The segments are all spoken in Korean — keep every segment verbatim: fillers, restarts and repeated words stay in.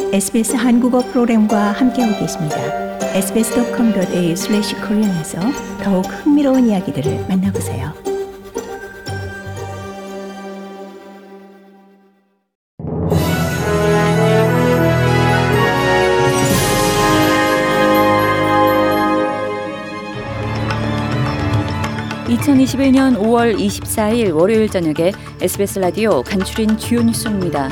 에스비에스 한국어 프로그램과 함께하고 계십니다. 에스비에스 닷컴 닷 에이유 슬래시 코리안에서 더욱 흥미로운 이야기들을 만나보세요. 이천이십일 년 오월 이십사일 월요일 저녁에 에스비에스 라디오 간추린 주요 뉴스입니다.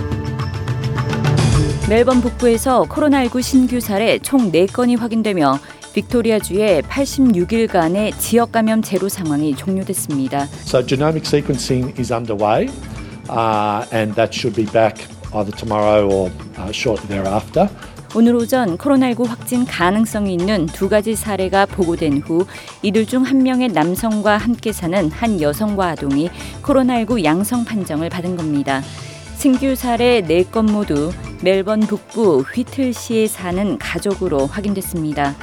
멜번 북부에서 코로나십구 신규 사례 총 네 건이 확인되며 빅토리아주의 팔십육 일간의 지역 감염 제로 상황이 종료됐습니다. So genomic sequencing is underway uh, and that should be back either tomorrow or uh, shortly thereafter. 오늘 오전 코로나십구 확진 가능성이 있는 두 가지 사례가 보고된 후 이들 중 한 명의 남성과 함께 사는 한 여성과 아동이 코로나십구 양성 판정을 받은 겁니다. 신규 사례 네 건 모두 멜번 북부 휘틀시에 사는 가족으로 확인됐습니다.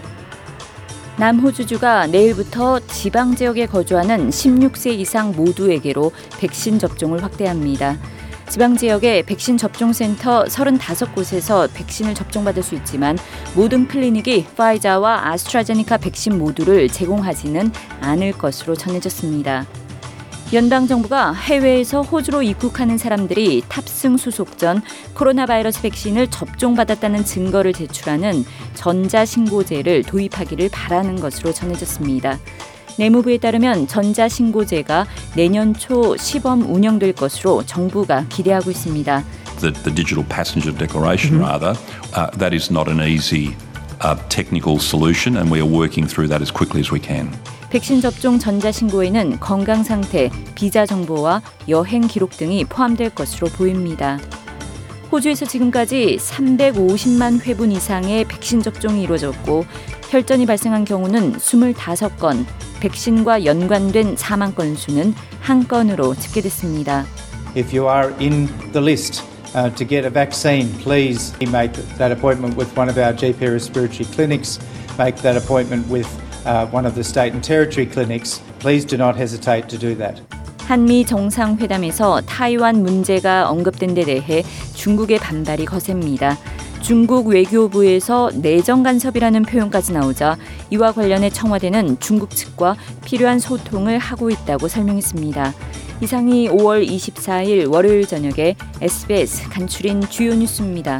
남호주주가 내일부터 지방 지역에 거주하는 십육 세 이상 모두에게로 백신 접종을 확대합니다. 지방 지역의 백신 접종센터 서른다섯 곳에서 백신을 접종받을 수 있지만 모든 클리닉이 파이자와 아스트라제네카 백신 모두를 제공하지는 않을 것으로 전해졌습니다. 연방 정부가 해외에서 호주로 입국하는 사람들이 탑승 수속 전 코로나 바이러스 백신을 접종받았다는 증거를 제출하는 전자신고제를 도입하기를 바라는 것으로 전해졌습니다. 내무부에 따르면 전자신고제가 내년 초 시범 운영될 것으로 정부가 기대하고 있습니다. The, the digital passenger declaration, mm-hmm. rather, uh, that is not an easy uh, technical solution, and we are working through that as quickly as we can. 백신 접종 전자신고에는 건강 상태, 비자 정보와 여행 기록 등이 포함될 것으로 보입니다. 호주에서 지금까지 삼백오십만 회분 이상의 백신 접종이 이루어졌고 혈전이 발생한 경우는 이십오 건, 백신과 연관된 사망 건수는 한 건으로 집계됐습니다. If you are in the list uh, to get a vaccine, please make that appointment with one of our G P respiratory clinics. Make that appointment with uh, one of the state and territory clinics. Please do not hesitate to do that. 한미 정상회담에서 타이완 문제가 언급된 데 대해 중국의 반발이 거셉니다. 중국 외교부에서 내정 간섭이라는 표현까지 나오자 이와 관련해 청와대는 중국 측과 필요한 소통을 하고 있다고 설명했습니다. 이상이 오월 이십사일 월요일 저녁에 에스비에스 간추린 주요 뉴스입니다.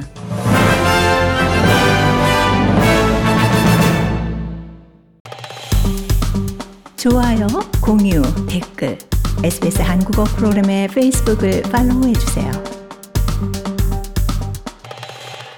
좋아요, 공유, 댓글, 에스비에스 한국어 프로그램의 페이스북을 팔로우해주세요.